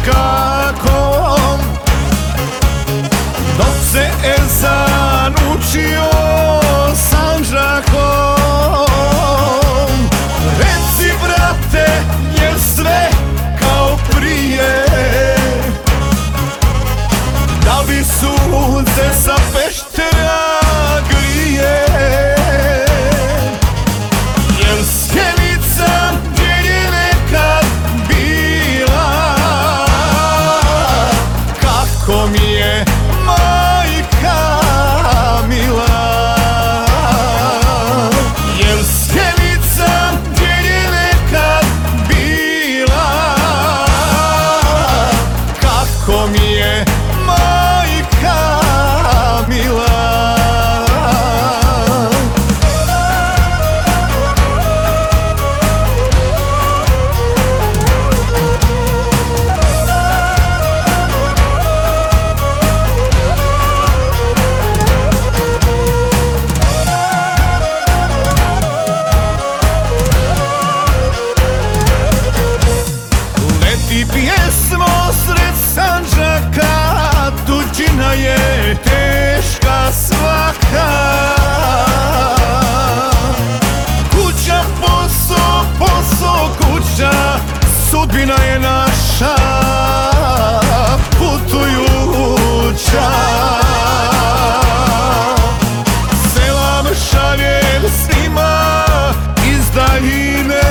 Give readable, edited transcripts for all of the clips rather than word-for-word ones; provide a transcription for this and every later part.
kako dok se ezan učio Sandžakom. Reci brate, je sve kao prije? Da li sunce sa Peštera grije? Jer Sjenica gdje je nekad bila, kako mi je majka mila. Jer Sjenica gdje je nekad bila, kako mi je majka mila. Leti pjesmo sred Sandžaka, tuđina je teška svaka. Kuća, posao, kuća, sudbina je naša putujuća. Selam šaljem svima iz daljine,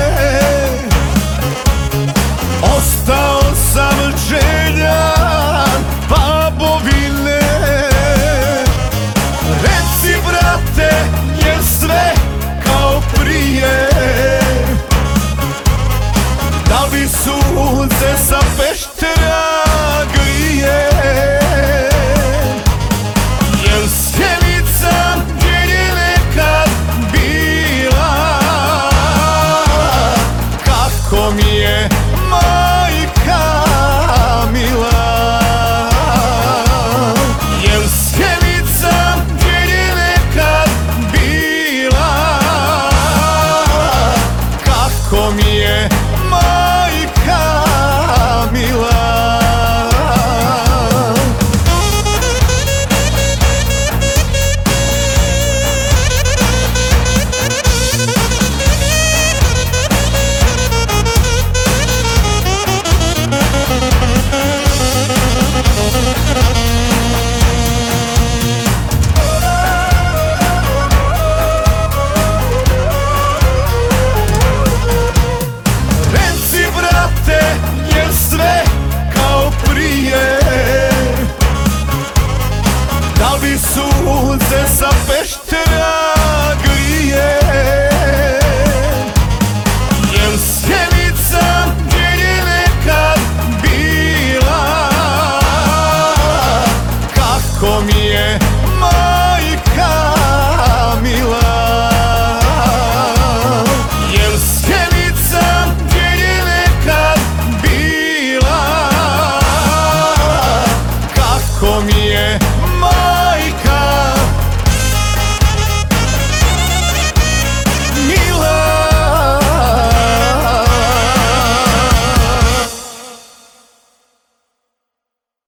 ostao sam željan babovine. Reci brate, je sve kao prije? Da li sunce sa Peštera